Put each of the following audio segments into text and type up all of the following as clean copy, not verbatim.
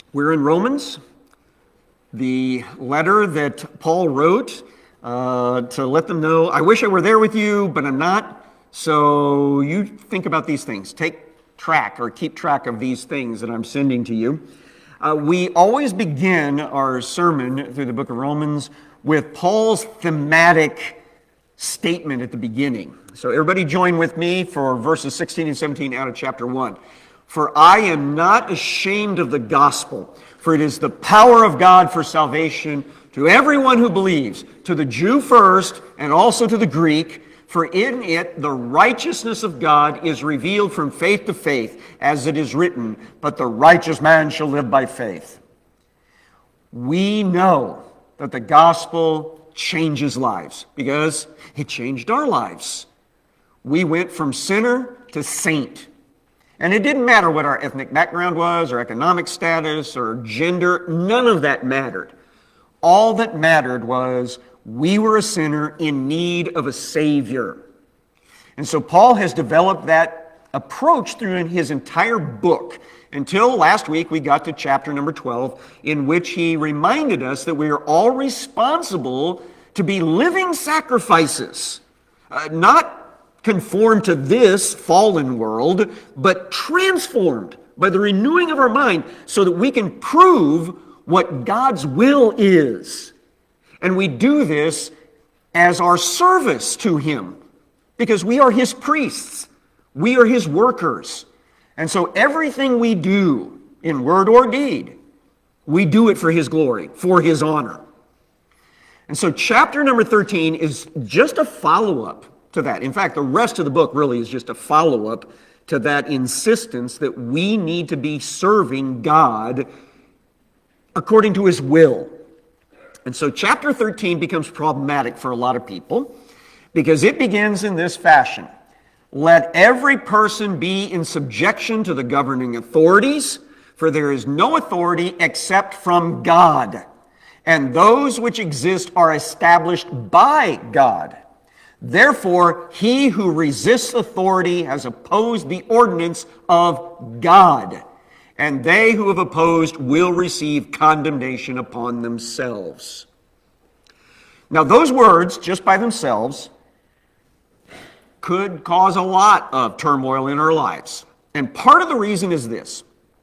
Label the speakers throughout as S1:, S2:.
S1: We're in Romans, the letter that Paul wrote to let them know, I wish I were there with you, but I'm not. So you think about these things. Take track or keep track of these things that I'm sending to you. We always begin our sermon through the book of Romans with Paul's thematic statement at the beginning. So everybody join with me for verses 16 and 17 out of chapter 1. For I am not ashamed of the gospel, for it is the power of God for salvation to everyone who believes, to the Jew first and also to the Greek. For in it the righteousness of God is revealed from faith to faith, as it is written, but the righteous man shall live by faith. We know that the gospel changes lives because it changed our lives. We went from sinner to saint. And it didn't matter what our ethnic background was, or economic status, or gender. None of that mattered. All that mattered was we were a sinner in need of a Savior. And so Paul has developed that approach through his entire book until last week we got to chapter number 12, in which he reminded us that we are all responsible to be living sacrifices, not conformed to this fallen world, but transformed by the renewing of our mind so that we can prove what God's will is. And we do this as our service to Him because we are His priests. We are His workers. And so everything we do in word or deed, we do it for His glory, for His honor. And so chapter number 13 is just a follow-up to that. In fact, the rest of the book really is just a follow-up to that insistence that we need to be serving God according to His will. And so chapter 13 becomes problematic for a lot of people because it begins in this fashion. Let every person be in subjection to the governing authorities, for there is no authority except from God, and those which exist are established by God. Therefore, he who resists authority has opposed the ordinance of God, and they who have opposed will receive condemnation upon themselves. Now, those words, just by themselves, could cause a lot of turmoil in our lives. And part of the reason is this.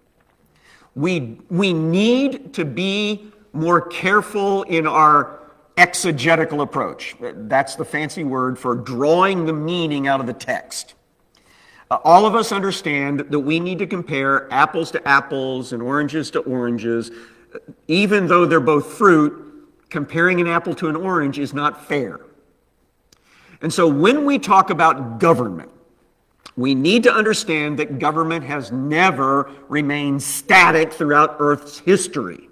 S1: We need to be more careful in our exegetical approach. That's the fancy word for drawing the meaning out of the text. All of us understand that we need to compare apples to apples and oranges to oranges. Even though they're both fruit, comparing an apple to an orange is not fair. And so when we talk about government, we need to understand that government has never remained static throughout Earth's history.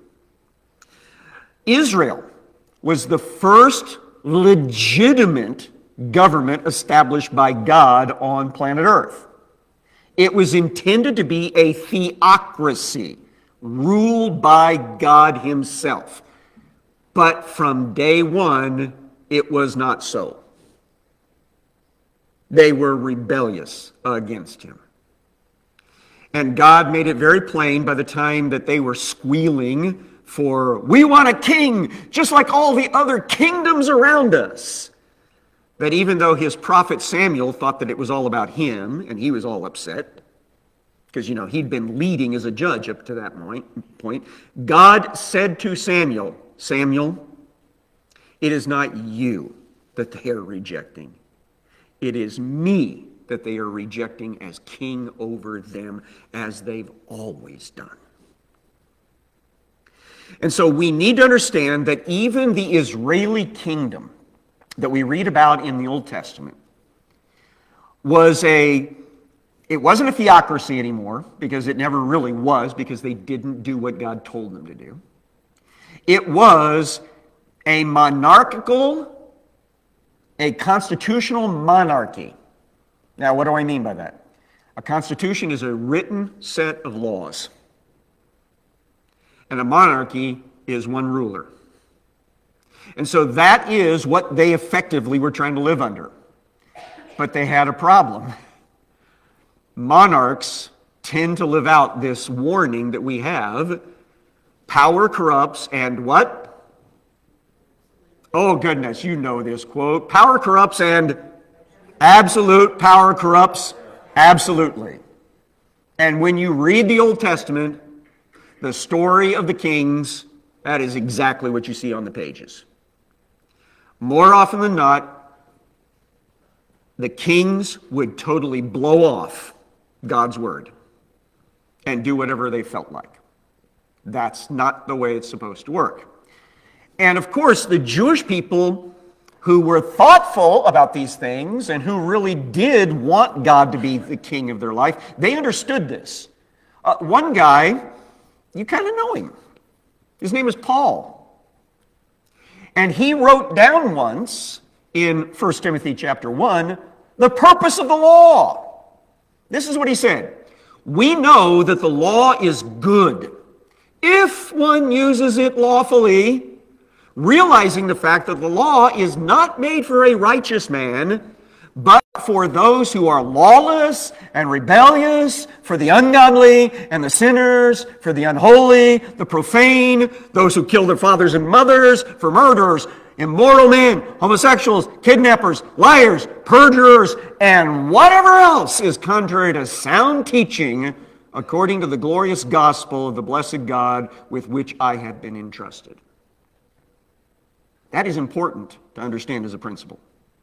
S1: Israel was the first legitimate government established by God on planet Earth. It was intended to be a theocracy ruled by God Himself. But from day one, it was not so. They were rebellious against Him. And God made it very plain by the time that they were squealing for, we want a king, just like all the other kingdoms around us. That even though his prophet Samuel thought that it was all about him, and he was all upset, because, he'd been leading as a judge up to that point, God said to Samuel, Samuel, it is not you that they are rejecting. It is me that they are rejecting as king over them, as they've always done. And so we need to understand that even the Israeli kingdom that we read about in the Old Testament it wasn't a theocracy anymore, because it never really was, because they didn't do what God told them to do. It was a constitutional monarchy. Now, what do I mean by that? A constitution is a written set of laws. And a monarchy is one ruler. And so that is what they effectively were trying to live under. But they had a problem. Monarchs tend to live out this warning that we have Power corrupts and what? Oh goodness, you know this quote. Power corrupts and absolute power corrupts absolutely. And when you read the Old Testament, the story of the kings, that is exactly what you see on the pages. More often than not, the kings would totally blow off God's word and do whatever they felt like. That's not the way it's supposed to work. And of course, the Jewish people who were thoughtful about these things and who really did want God to be the king of their life, they understood this. One guy, you kind of know him. His name is Paul. And he wrote down once in 1 Timothy chapter 1, the purpose of the law. This is what he said. We know that the law is good if one uses it lawfully, realizing the fact that the law is not made for a righteous man, but for those who are lawless and rebellious, for the ungodly and the sinners, for the unholy, the profane, those who kill their fathers and mothers, for murderers, immoral men, homosexuals, kidnappers, liars, perjurers, and whatever else is contrary to sound teaching, according to the glorious gospel of the blessed God with which I have been entrusted. That is important to understand as a principle.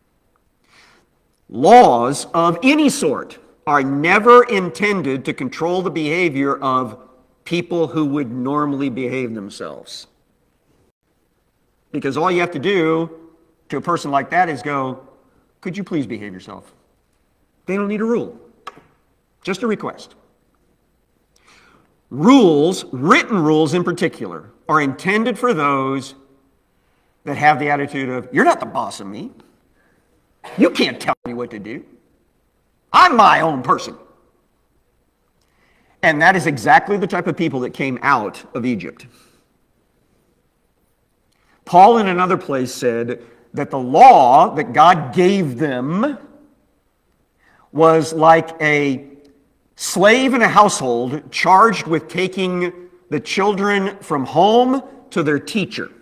S1: Laws of any sort are never intended to control the behavior of people who would normally behave themselves. Because all you have to do to a person like that is go, could you please behave yourself? They don't need a rule, just a request. Rules, written rules in particular, are intended for those that have the attitude of, you're not the boss of me. You can't tell me what to do. I'm my own person. And that is exactly the type of people that came out of Egypt. Paul in another place said that the law that God gave them was like a slave in a household charged with taking the children from home to their teacher.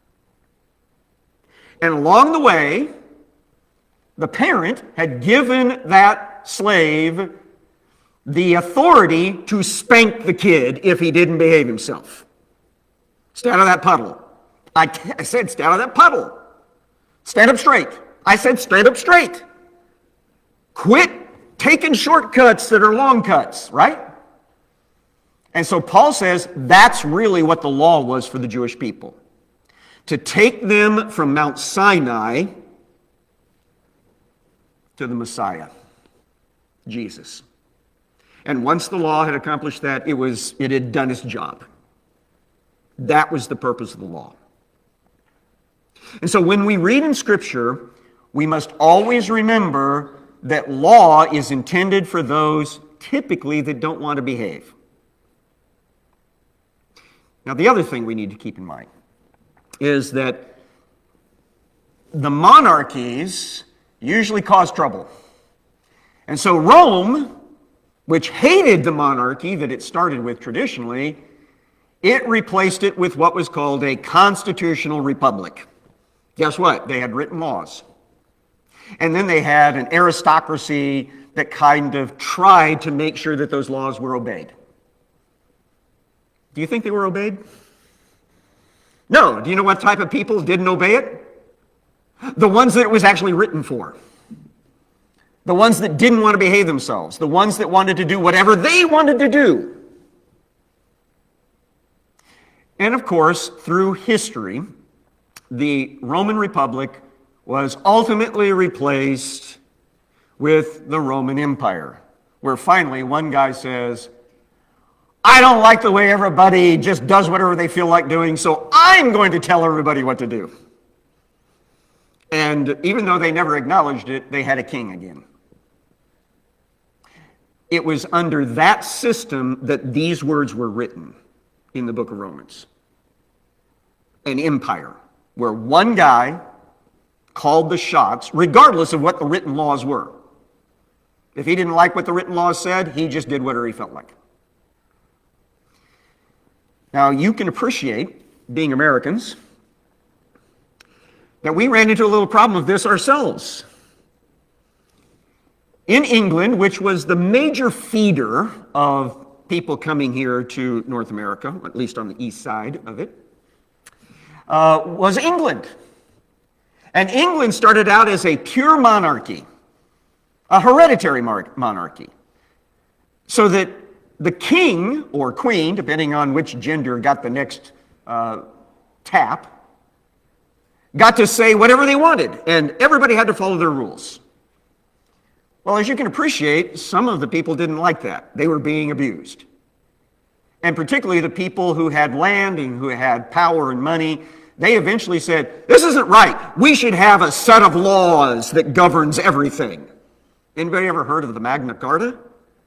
S1: And along the way, the parent had given that slave the authority to spank the kid if he didn't behave himself. Stay out of that puddle. I said, stay out of that puddle. Stand up straight. I said, stand up straight. Quit taking shortcuts that are long cuts, right? And so Paul says that's really what the law was for the Jewish people. To take them from Mount Sinai to the Messiah, Jesus. And once the law had accomplished that, it had done its job. That was the purpose of the law. And so when we read in Scripture, we must always remember that law is intended for those typically that don't want to behave. Now, the other thing we need to keep in mind is that the monarchies usually cause trouble. And so Rome, which hated the monarchy that it started with traditionally, it replaced it with what was called a constitutional republic. Guess what? They had written laws. And then they had an aristocracy that kind of tried to make sure that those laws were obeyed. Do you think they were obeyed? No. Do you know what type of people didn't obey it? The ones that it was actually written for. The ones that didn't want to behave themselves. The ones that wanted to do whatever they wanted to do. And of course, through history, the Roman Republic was ultimately replaced with the Roman Empire, where finally one guy says, I don't like the way everybody just does whatever they feel like doing, so I'm going to tell everybody what to do. And even though they never acknowledged it, they had a king again. It was under that system that these words were written in the book of Romans. An empire, where one guy called the shots, regardless of what the written laws were. If he didn't like what the written laws said, he just did whatever he felt like. Now, you can appreciate, being Americans, that we ran into a little problem of this ourselves. In England, which was the major feeder of people coming here to North America, at least on the east side of it, was England. And England started out as a pure monarchy, a hereditary monarchy, so that the king or queen, depending on which gender got the next tap, got to say whatever they wanted, and everybody had to follow their rules. Well, as you can appreciate, some of the people didn't like that. They were being abused. And particularly the people who had land and who had power and money, they eventually said, this isn't right. We should have a set of laws that governs everything. Anybody ever heard of the Magna Carta?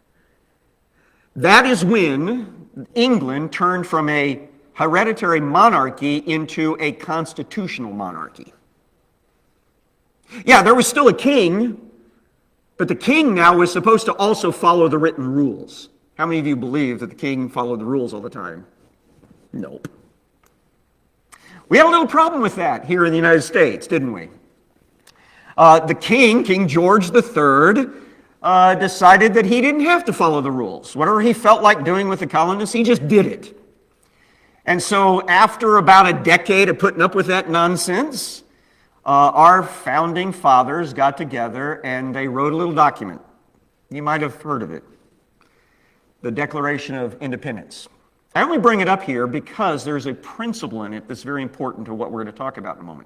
S1: That is when England turned from a hereditary monarchy into a constitutional monarchy. Yeah, there was still a king, but the king now was supposed to also follow the written rules. How many of you believe that the king followed the rules all the time? Nope. We had a little problem with that here in the United States, didn't we? The king, King George III, decided that he didn't have to follow the rules. Whatever he felt like doing with the colonists, he just did it. And so after about a decade of putting up with that nonsense, our founding fathers got together and they wrote a little document. You might have heard of it. The Declaration of Independence. I only bring it up here because there's a principle in it that's very important to what we're going to talk about in a moment.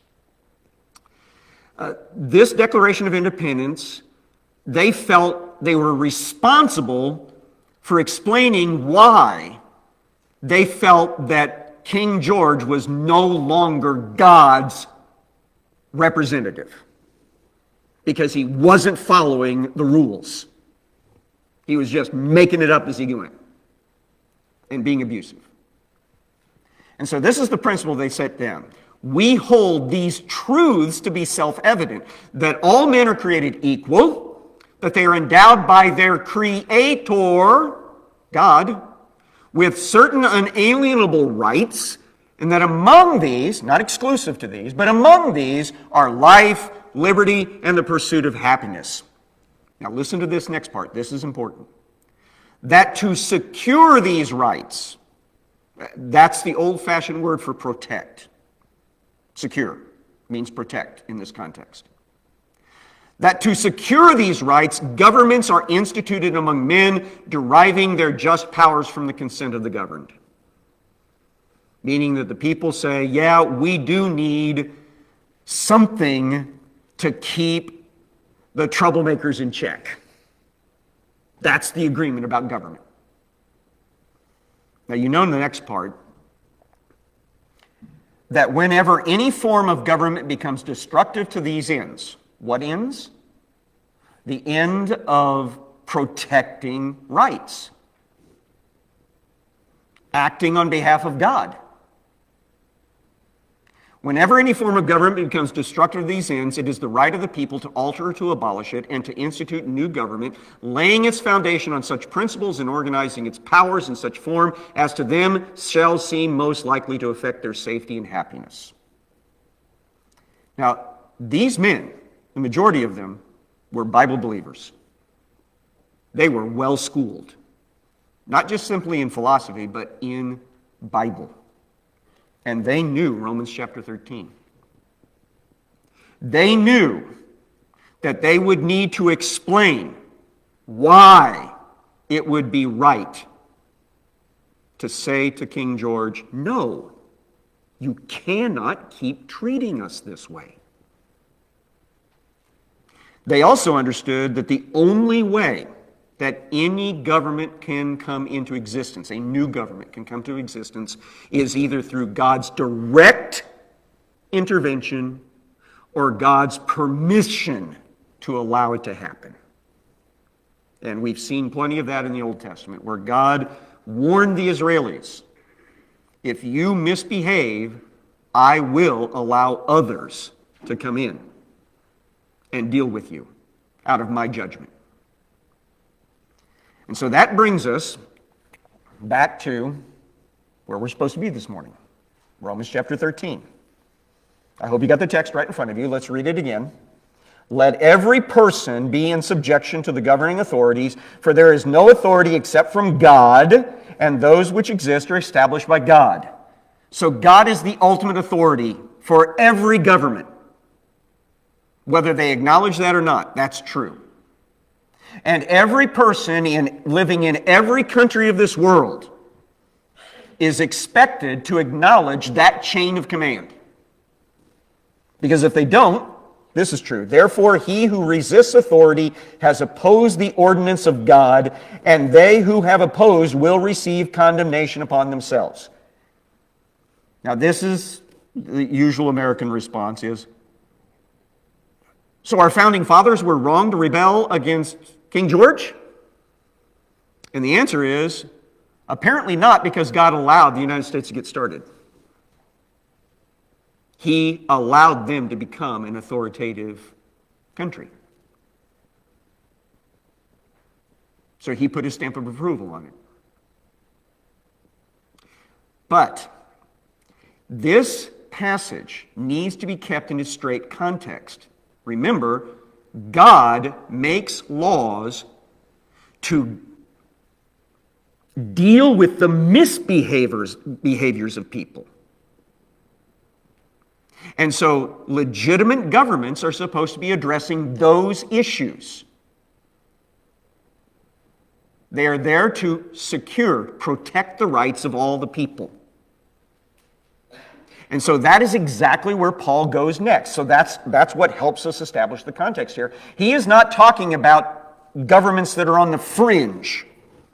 S1: This Declaration of Independence, they felt they were responsible for explaining why they felt that King George was no longer God's representative, because he wasn't following the rules. He was just making it up as he went and being abusive. And so this is the principle they set down. We hold these truths to be self-evident, that all men are created equal, that they are endowed by their Creator, God, with certain unalienable rights, and that among these, not exclusive to these, but among these are life, liberty, and the pursuit of happiness. Now listen to this next part. This is important. That to secure these rights, that's the old-fashioned word for protect. Secure means protect in this context. That to secure these rights, governments are instituted among men, deriving their just powers from the consent of the governed. Meaning that the people say, yeah, we do need something to keep the troublemakers in check. That's the agreement about government. Now, you know in the next part that whenever any form of government becomes destructive to these ends, what ends? The end of protecting rights, acting on behalf of God. Whenever any form of government becomes destructive of these ends, it is the right of the people to alter or to abolish it and to institute a new government, laying its foundation on such principles and organizing its powers in such form as to them shall seem most likely to affect their safety and happiness. Now, these men, the majority of them, were Bible believers. They were well schooled, not just simply in philosophy, but in Bible. And they knew Romans chapter 13. They knew that they would need to explain why it would be right to say to King George, no, you cannot keep treating us this way. They also understood that the only way that any government can come into existence, a new government can come to existence, is either through God's direct intervention or God's permission to allow it to happen. And we've seen plenty of that in the Old Testament, where God warned the Israelis, if you misbehave, I will allow others to come in and deal with you out of my judgment. And so that brings us back to where we're supposed to be this morning. Romans chapter 13. I hope you got the text right in front of you. Let's read it again. Let every person be in subjection to the governing authorities, for there is no authority except from God, and those which exist are established by God. So God is the ultimate authority for every government. Whether they acknowledge that or not, that's true. And every person living in every country of this world is expected to acknowledge that chain of command. Because if they don't, this is true. Therefore, he who resists authority has opposed the ordinance of God, and they who have opposed will receive condemnation upon themselves. Now, this is the usual American response is, so our founding fathers were wrong to rebel against King George? And the answer is, apparently not, because God allowed the United States to get started. He allowed them to become an authoritative country. So he put his stamp of approval on it. But this passage needs to be kept in its straight context. Remember, God makes laws to deal with the behaviors of people. And so legitimate governments are supposed to be addressing those issues. They are there to protect the rights of all the people. And so that is exactly where Paul goes next. So that's what helps us establish the context here. He is not talking about governments that are on the fringe.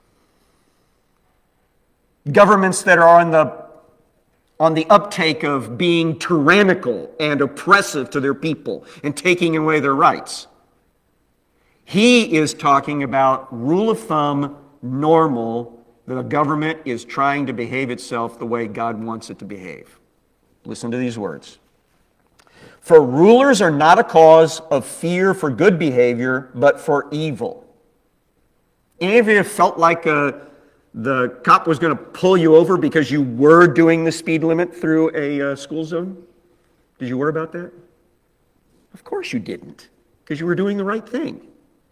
S1: Governments that are on the uptake of being tyrannical and oppressive to their people and taking away their rights. He is talking about rule of thumb, normal, that a government is trying to behave itself the way God wants it to behave. Listen to these words. For rulers are not a cause of fear for good behavior, but for evil. Any of you have felt like the cop was going to pull you over because you were doing the speed limit through a school zone? Did you worry about that? Of course you didn't, because you were doing the right thing.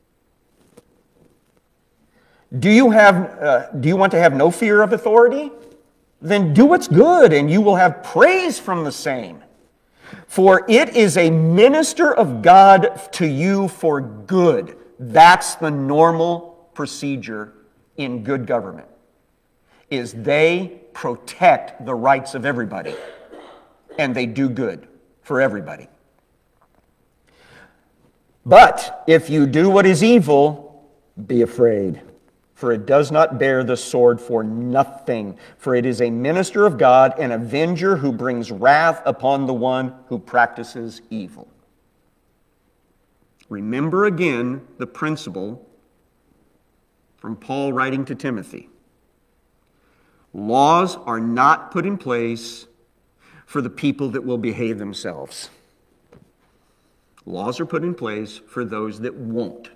S1: Do you want to have no fear of authority? Then do what's good, and you will have praise from the same. For it is a minister of God to you for good. That's the normal procedure in good government, is they protect the rights of everybody, and they do good for everybody. But if you do what is evil, be afraid. For it does not bear the sword for nothing. For it is a minister of God, an avenger who brings wrath upon the one who practices evil. Remember again the principle from Paul writing to Timothy. Laws are not put in place for the people that will behave themselves. Laws are put in place for those that won't.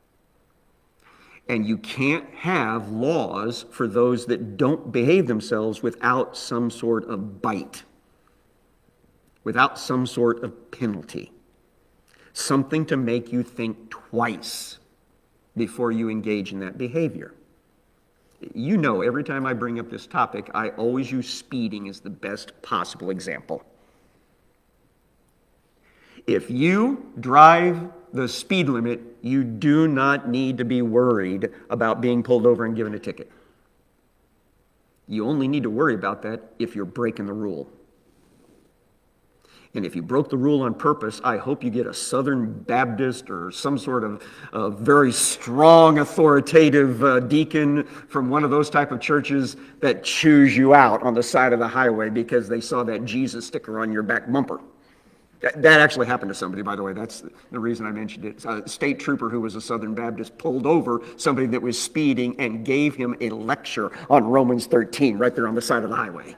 S1: And you can't have laws for those that don't behave themselves without some sort of bite, without some sort of penalty, something to make you think twice before you engage in that behavior. You know, every time I bring up this topic, I always use speeding as the best possible example. If you drive the speed limit, you do not need to be worried about being pulled over and given a ticket. You only need to worry about that if you're breaking the rule. And if you broke the rule on purpose, I hope you get a Southern Baptist or some sort of very strong, authoritative deacon from one of those type of churches that chews you out on the side of the highway because they saw that Jesus sticker on your back bumper. That actually happened to somebody, by the way. That's the reason I mentioned it. A state trooper who was a Southern Baptist pulled over somebody that was speeding and gave him a lecture on Romans 13 right there on the side of the highway.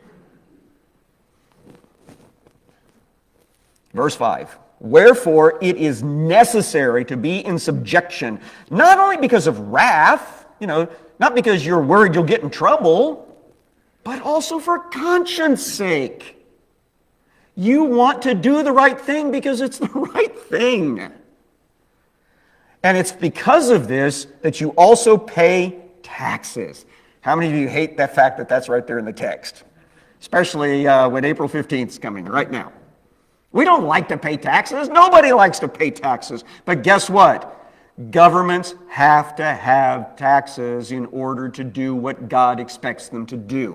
S1: Verse 5. Wherefore it is necessary to be in subjection, not only because of wrath, not because you're worried you'll get in trouble, but also for conscience sake. You want to do the right thing because it's the right thing. And it's because of this that you also pay taxes. How many of you hate that fact that that's right there in the text? Especially when April 15th is coming right now. We don't like to pay taxes. Nobody likes to pay taxes. But guess what? Governments have to have taxes in order to do what God expects them to do.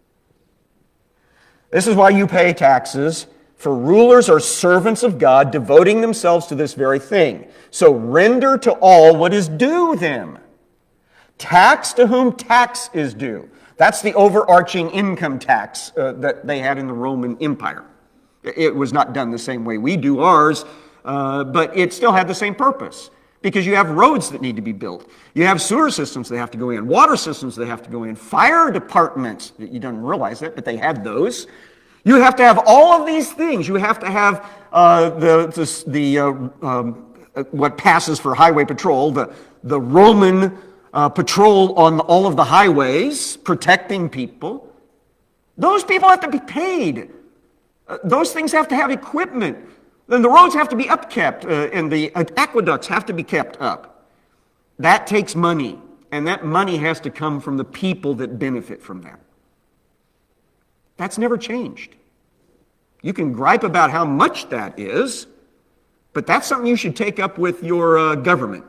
S1: This is why you pay taxes, for rulers are servants of God, devoting themselves to this very thing. So render to all what is due them. Tax to whom tax is due. That's the overarching income tax that they had in the Roman Empire. It was not done the same way we do ours, but it still had the same purpose. Because you have roads that need to be built. You have sewer systems that have to go in, water systems that have to go in, fire departments. You don't realize that, but they had those. You have to have all of these things. You have to have what passes for highway patrol, the Roman patrol on all of the highways, protecting people. Those people have to be paid. Those things have to have equipment. Then the roads have to be upkept, and the aqueducts have to be kept up. That takes money, and that money has to come from the people that benefit from that. That's never changed. You can gripe about how much that is, but that's something you should take up with your government.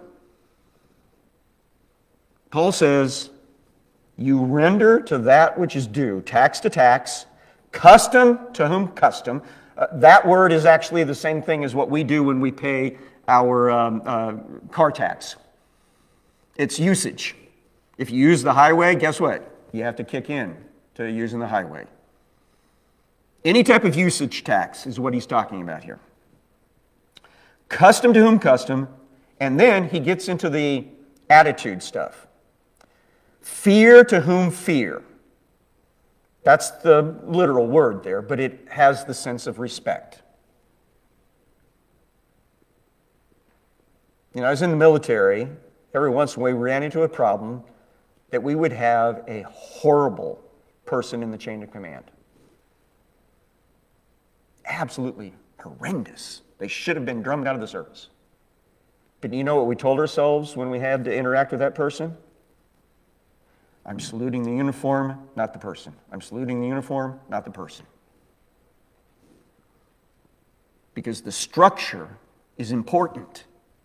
S1: Paul says, you render to that which is due, tax to tax, custom to whom custom. That word is actually the same thing as what we do when we pay our car tax. It's usage. If you use the highway, guess what? You have to kick in to using the highway. Any type of usage tax is what he's talking about here. Custom to whom custom, and then he gets into the attitude stuff. Fear to whom fear. That's the literal word there, but it has the sense of respect. You know, I was in the military. Every once in a while we ran into a problem that we would have a horrible person in the chain of command. Absolutely horrendous. They should have been drummed out of the service. But you know what we told ourselves when we had to interact with that person? I'm saluting the uniform, not the person. I'm saluting the uniform, not the person. Because the structure is important.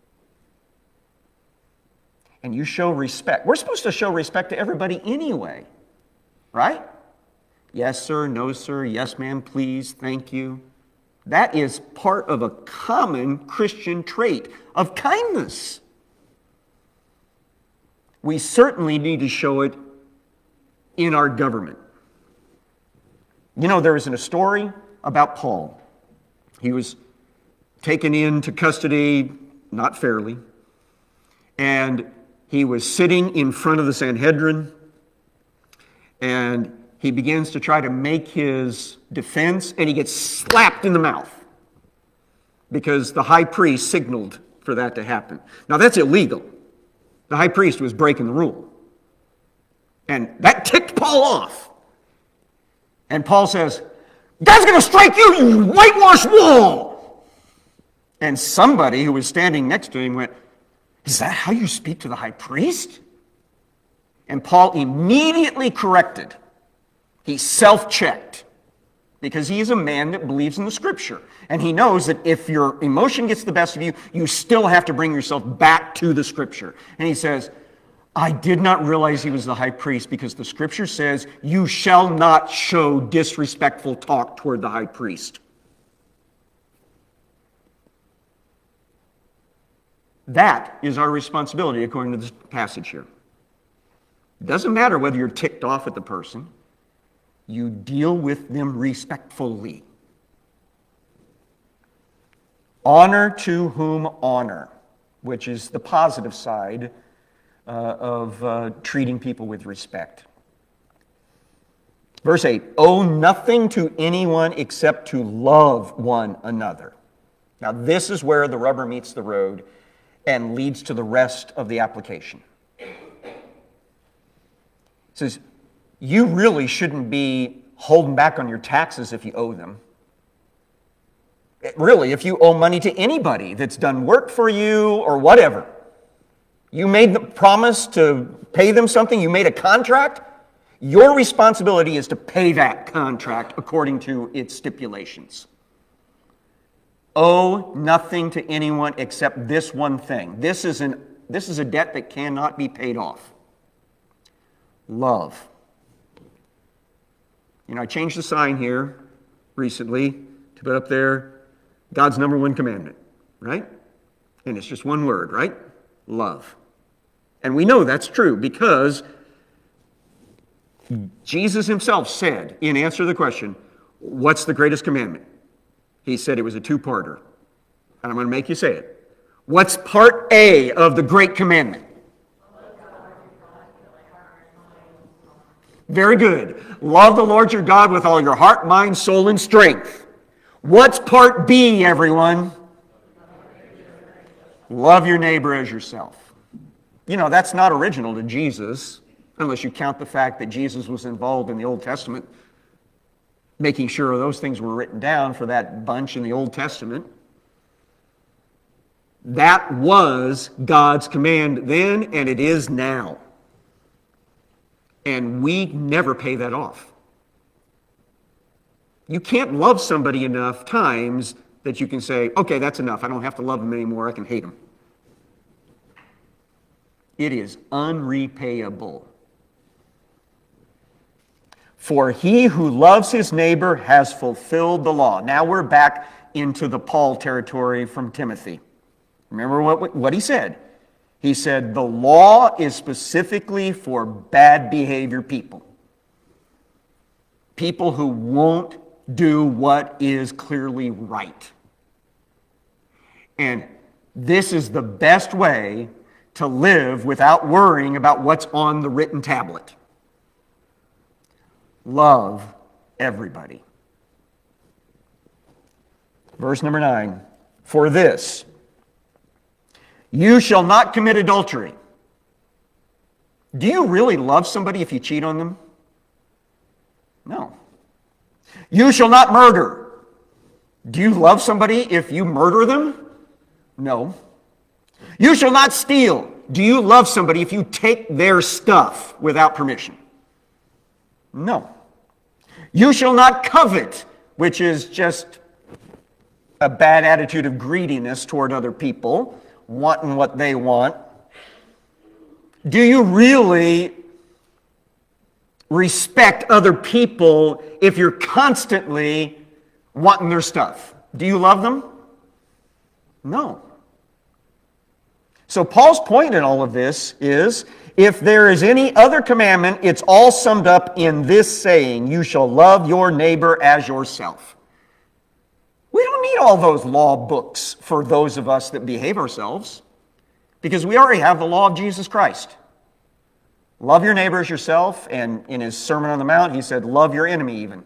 S1: And you show respect. We're supposed to show respect to everybody anyway, right? Yes, sir, no, sir, yes, ma'am, please, thank you. That is part of a common Christian trait of kindness. We certainly need to show it in our government. You know, there is a story about Paul. He was taken into custody, not fairly, and he was sitting in front of the Sanhedrin, and he begins to try to make his defense, and he gets slapped in the mouth because the high priest signaled for that to happen. Now, that's illegal. The high priest was breaking the rule. And that ticked Paul off. And Paul says, God's going to strike you, you whitewashed wall. And somebody who was standing next to him went, is that how you speak to the high priest? And Paul immediately corrected. He self-checked. Because he is a man that believes in the Scripture. And he knows that if your emotion gets the best of you, you still have to bring yourself back to the Scripture. And he says, I did not realize he was the high priest because the Scripture says, you shall not show disrespectful talk toward the high priest. That is our responsibility according to this passage here. It doesn't matter whether you're ticked off at the person. You deal with them respectfully. Honor to whom honor, which is the positive side of treating people with respect. Verse 8, owe nothing to anyone except to love one another. Now this is where the rubber meets the road and leads to the rest of the application. It says, you really shouldn't be holding back on your taxes if you owe them. Really, if you owe money to anybody that's done work for you or whatever, you made the promise to pay them something, you made a contract, your responsibility is to pay that contract according to its stipulations. Owe nothing to anyone except this one thing. This is a debt that cannot be paid off. Love. I changed the sign here recently to put up there God's number one commandment, right? And it's just one word, right? Love. And we know that's true because Jesus himself said, in answer to the question, what's the greatest commandment? He said it was a two-parter. And I'm going to make you say it. What's part A of the great commandment? Very good. Love the Lord your God with all your heart, mind, soul, and strength. What's part B, everyone? Love your neighbor as yourself. That's not original to Jesus, unless you count the fact that Jesus was involved in the Old Testament, making sure those things were written down for that bunch in the Old Testament. That was God's command then, and it is now. And we never pay that off. You can't love somebody enough times that you can say, okay, that's enough. I don't have to love them anymore. I can hate them. It is unrepayable. For he who loves his neighbor has fulfilled the law. Now we're back into the Paul territory from Timothy. Remember what he said? He said, the law is specifically for bad behavior people. People who won't do what is clearly right. And this is the best way to live without worrying about what's on the written tablet. Love everybody. Verse number 9. For this, you shall not commit adultery. Do you really love somebody if you cheat on them? No. You shall not murder. Do you love somebody if you murder them? No. You shall not steal. Do you love somebody if you take their stuff without permission? No. You shall not covet, which is just a bad attitude of greediness toward other people, wanting what they want. Do you really respect other people if you're constantly wanting their stuff? Do you love them? No. So Paul's point in all of this is, if there is any other commandment, it's all summed up in this saying, you shall love your neighbor as yourself. We don't need all those law books for those of us that behave ourselves, because we already have the law of Jesus Christ. Love your neighbor as yourself, and in his Sermon on the Mount, he said, love your enemy even.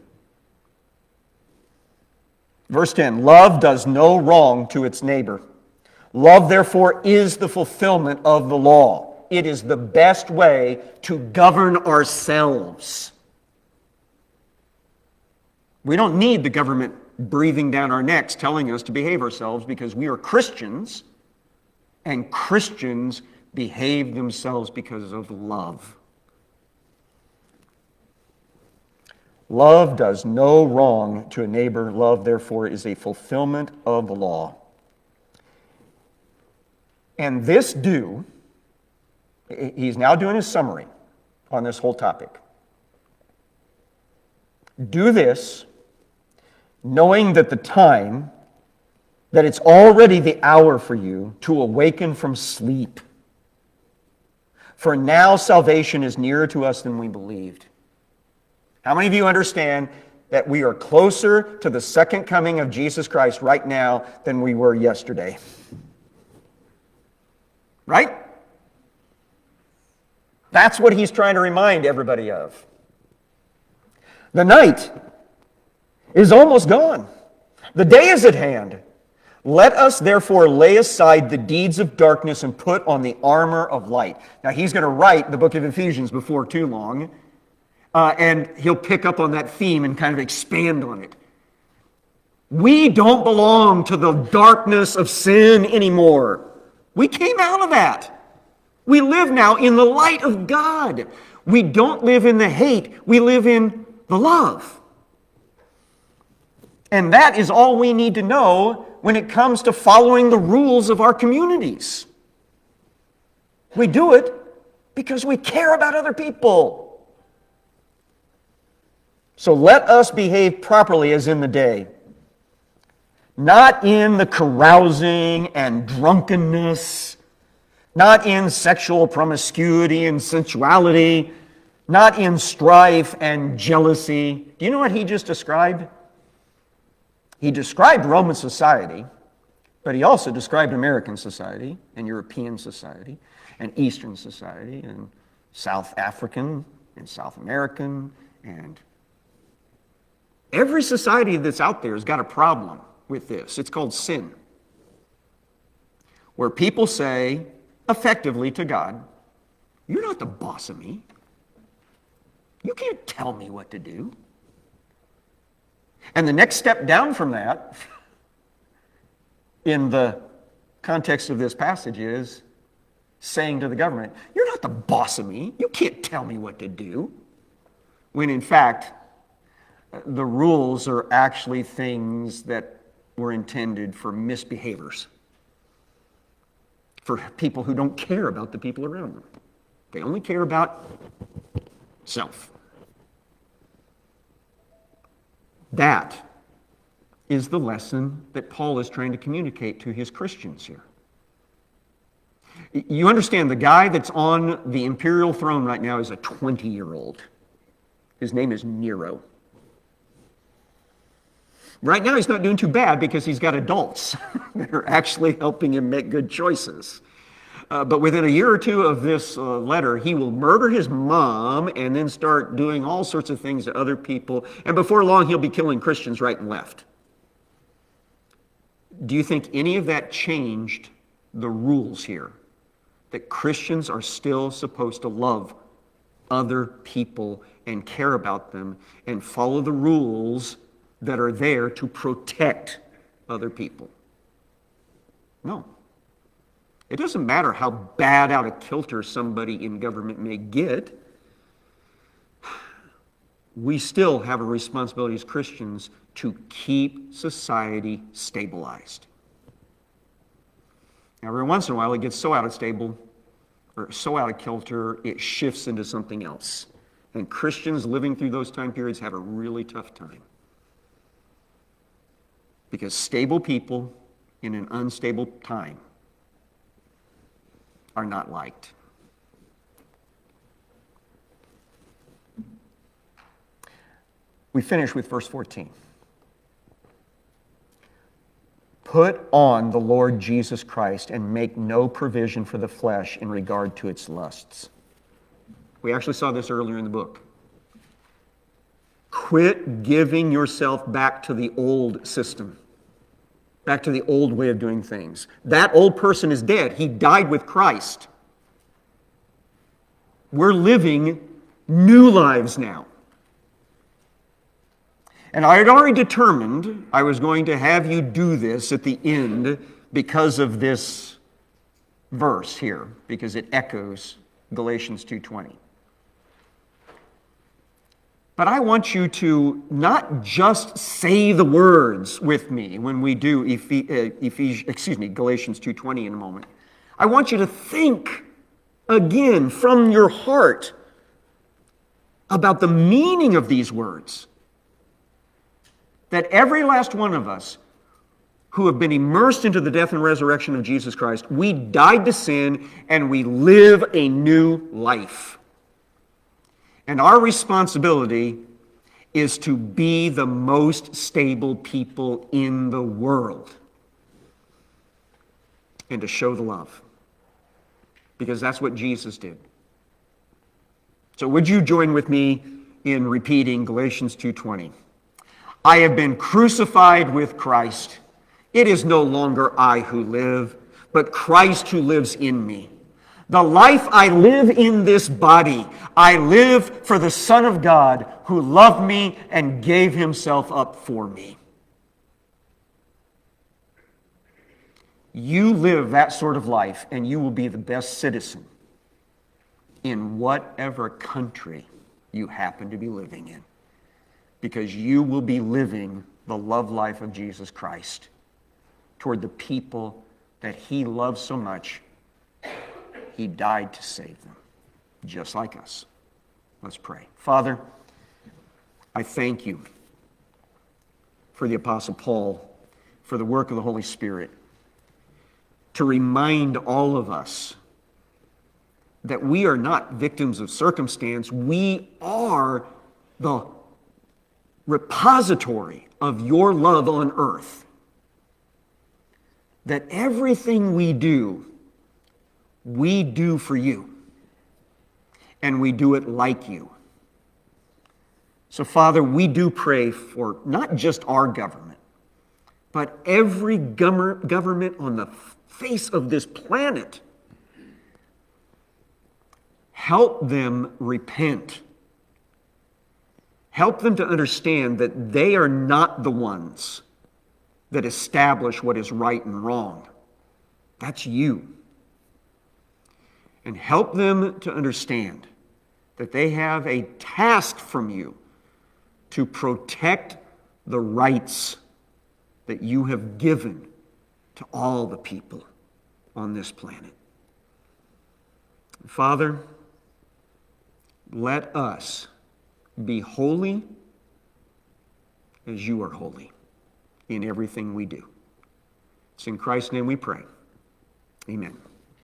S1: Verse 10, love does no wrong to its neighbor. Love, therefore, is the fulfillment of the law. It is the best way to govern ourselves. We don't need the government breathing down our necks telling us to behave ourselves, because we are Christians, and Christians behave themselves because of love. Love does no wrong to a neighbor. Love, therefore, is a fulfillment of the law. And this do, he's now doing his summary on this whole topic. Do this, knowing that the time, that it's already the hour for you to awaken from sleep. For now salvation is nearer to us than we believed. How many of you understand that we are closer to the second coming of Jesus Christ right now than we were yesterday? Right? That's what he's trying to remind everybody of. The night is almost gone. The day is at hand. Let us therefore lay aside the deeds of darkness and put on the armor of light. Now he's going to write the book of Ephesians before too long. And he'll pick up on that theme and kind of expand on it. We don't belong to the darkness of sin anymore. We came out of that. We live now in the light of God. We don't live in the hate. We live in the love. And that is all we need to know when it comes to following the rules of our communities. We do it because we care about other people. So let us behave properly as in the day. Not in the carousing and drunkenness, not in sexual promiscuity and sensuality, not in strife and jealousy. Do you know what he just described? He described Roman society, but he also described American society and European society and Eastern society and South African and South American, and every society that's out there has got a problem with this. It's called sin. Where people say, effectively to God, you're not the boss of me. You can't tell me what to do. And the next step down from that, in the context of this passage, is saying to the government, you're not the boss of me. You can't tell me what to do. When in fact, the rules are actually things that were intended for misbehaviors, for people who don't care about the people around them. They only care about self. That is the lesson that Paul is trying to communicate to his Christians here. You understand, the guy that's on the imperial throne right now is a 20-year-old. His name is Nero. Right now, he's not doing too bad because he's got adults that are actually helping him make good choices. But within a year or two of this letter, he will murder his mom and then start doing all sorts of things to other people. And before long, he'll be killing Christians right and left. Do you think any of that changed the rules here? That Christians are still supposed to love other people and care about them and follow the rules that are there to protect other people? No. It doesn't matter how bad out of kilter somebody in government may get. We still have a responsibility as Christians to keep society stabilized. Now, every once in a while, it gets so out of kilter, it shifts into something else. And Christians living through those time periods have a really tough time. Because stable people in an unstable time are not liked. We finish with verse 14. Put on the Lord Jesus Christ and make no provision for the flesh in regard to its lusts. We actually saw this earlier in the book. Quit giving yourself back to the old system, back to the old way of doing things. That old person is dead. He died with Christ. We're living new lives now. And I had already determined I was going to have you do this at the end because of this verse here, because it echoes Galatians 2:20. But I want you to not just say the words with me when we do Galatians 2:20 in a moment. I want you to think again from your heart about the meaning of these words. That every last one of us who have been immersed into the death and resurrection of Jesus Christ, we died to sin and we live a new life. And our responsibility is to be the most stable people in the world and to show the love. Because that's what Jesus did. So would you join with me in repeating Galatians 2:20? I have been crucified with Christ. It is no longer I who live, but Christ who lives in me. The life I live in this body, I live for the Son of God who loved me and gave himself up for me. You live that sort of life, and you will be the best citizen in whatever country you happen to be living in, because you will be living the love life of Jesus Christ toward the people that he loves so much. He died to save them, just like us. Let's pray. Father, I thank you for the Apostle Paul, for the work of the Holy Spirit, to remind all of us that we are not victims of circumstance. We are the repository of your love on earth. That everything we do for you. And we do it like you. So, Father, we do pray for not just our government, but every government on the face of this planet. Help them repent. Help them to understand that they are not the ones that establish what is right and wrong. That's you. And help them to understand that they have a task from you to protect the rights that you have given to all the people on this planet. Father, let us be holy as you are holy in everything we do. It's in Christ's name we pray. Amen.